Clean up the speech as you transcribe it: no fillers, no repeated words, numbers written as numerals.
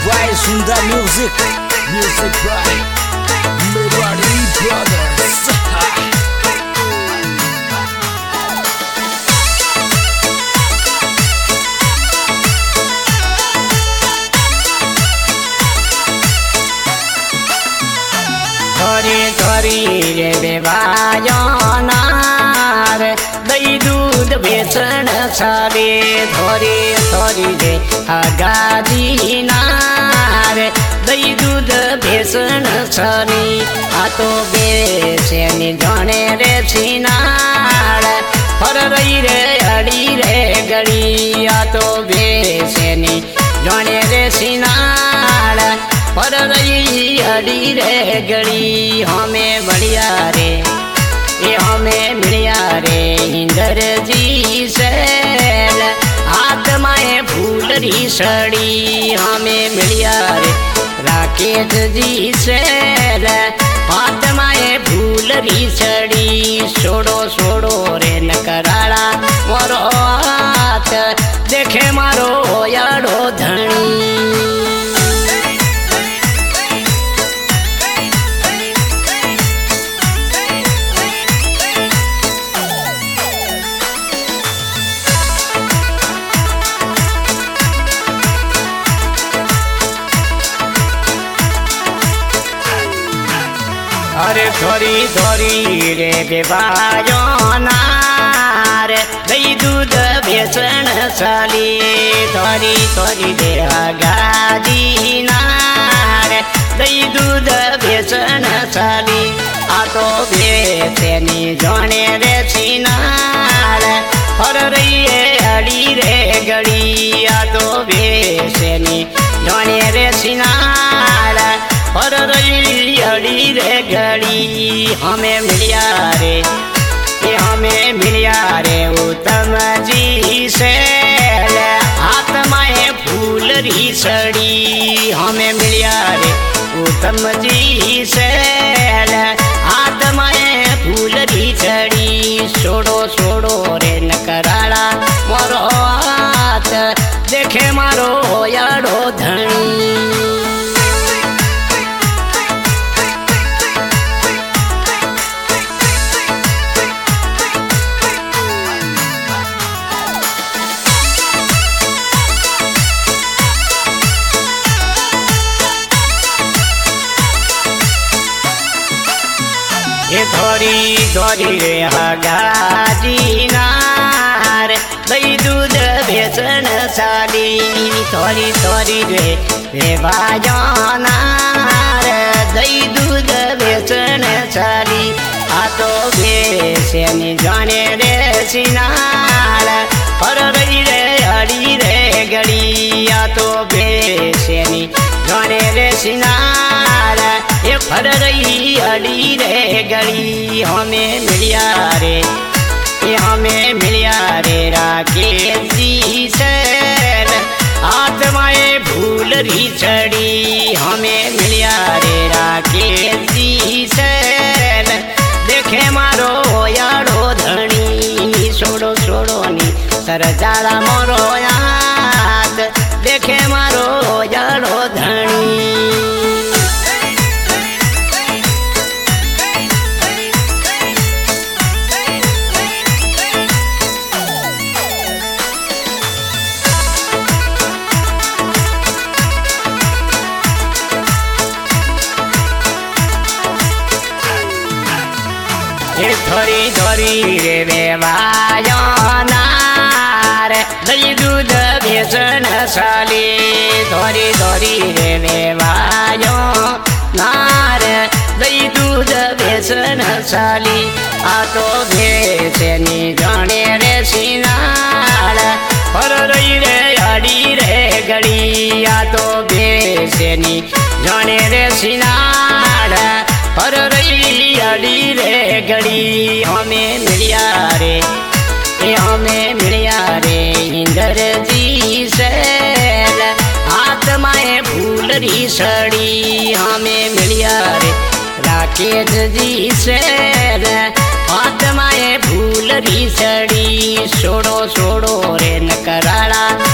by Sundar Music. Music by Mewari Brothers. थोरी थोरी रे बेबायोनार दही दूध बेचण सारे थोरी थोरी रे हगादीनार दही दूध बेचण सारी आ तो बेचेनी जाने रे छिनार फर रही रे अड़ी रे गड़ी आ तो बेचेनी जाने रे छिनार पर रही अड़ी रे गड़ी हमें बढ़िया रे ये हमें बढ़िया रे इंदर जी से आत्माएं फूल री सड़ी हमें बढ़िया रे राकेश जी से आत्माएं फूल री सड़ी छोड़ो छोड़ो रे न कराड़ा मोरो हाथ देखे मारो यारो धनी अरे थोरी थोरी रे बेबायोनार दही दूध बेचण साली थोरी थोरी रे हगादीनार दही दूध बेचण साली आ तो बेचेनी जाने रे छिनार फर रही है अड़ी रे गड़ी आ तो बेचेनी जाने रे छिनार पर रही अड़ी रे घड़ी हमें मिलिया रे ये हमें मिलिया रे उत्तम जी से आत्माएं फूल री सड़ी हमें मिलिया रे उत्तम जी से आत्माएं फूल री सड़ी छोड़ो छोड़ो रे न कराड़ा मोरो हाथ देखे मारो यारो धनी ये थोरी थोरी रे हगादीनार दही दूध बेचण साली थोरी थोरी रे बेबायोनार दही दूध बेचण साली आ तो बेचेनी जाने रे छिनार पर रही रे अड़ी रे गड़ी आ तो बेचेनी जाने रे छिनार ये फर रही अड़ी रे गड़ी हमें मिलिया रे ये हमें मिलिया रे राकेश जी से आत्माएं भूल री चढ़ी हमें मिलिया रे राकेश जी से देखे मारो यारो धनी छोड़ो छोड़ो नी सरजारा मोरो याद देखे मारो यारो धनी थोरी थोरी रे बेबायोनार दही दूध बेचण साली थोरी थोरी रे बेबायोनार दही दूध बेचण साली आ तो बेचेनी जाने रे छिनार पर रही रे अड़ी रे गड़ी आ तो बेचेनी जाने रे छिनार पर रही अड़ी रे गड़ी हमें मिलिया रे ये हमें मिलिया रे इंदर जी से आत्माएं फूल री सड़ी हमें मिलिया रे राकेश जी से आत्माएं फूल री सड़ी छोड़ो छोड़ो रे न कराड़ा